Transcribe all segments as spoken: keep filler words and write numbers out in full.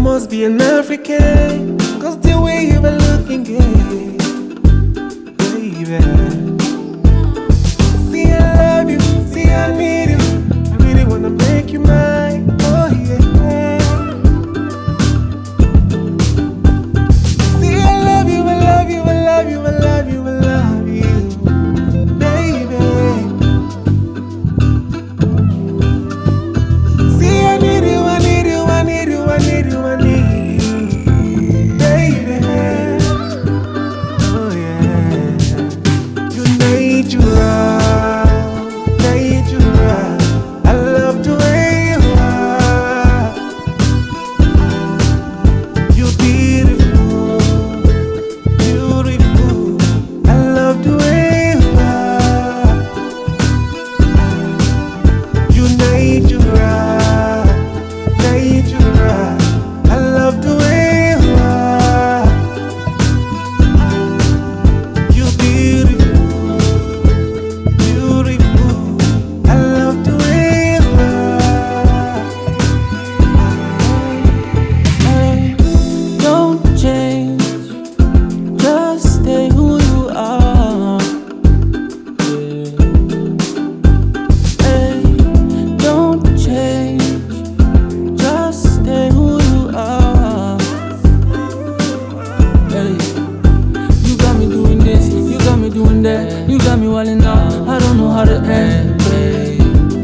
must be an African, cause the way you were looking, yeah, baby. See, I love you, see, I need you, I really wanna make you mine, oh yeah. See, I love you, I love you, I love you, I love you, I love you, baby. See, I need you, I need you, I need you, I need you, I need you, baby. Oh yeah. You need you right, need you right. I love the way you are. You're beautiful, beautiful. I love the way you are. You need you right, need you right. I love the way you are. You're beautiful, beautiful. I love the way you are. Hey, don't change, just stay who you are. Yeah. Hey, don't change, just stay who you are. Hey, you got me doing this, you got me doing that, you got me wilding out. I don't know how to end, babe.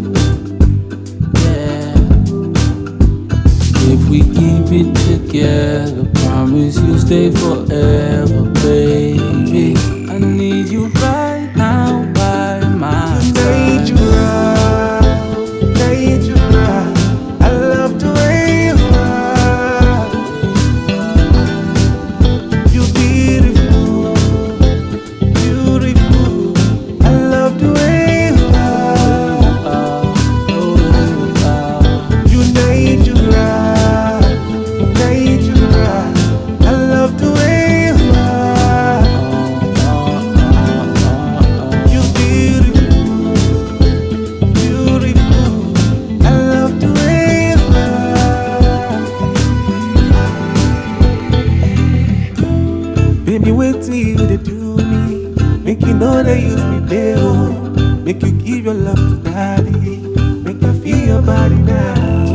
Yeah. If we keep it together, promise you'll stay forever, baby. I need you right now by my Need you side. right, need you right. I love the way you are. You're beautiful, beautiful. I love the way you are. You need you right, need you right. I love the way you are. You're beautiful, beautiful. I love the way you are. Baby, wait till you to do me. Make you know they use me, baby. Make you give your love to daddy. Make you feel your body now.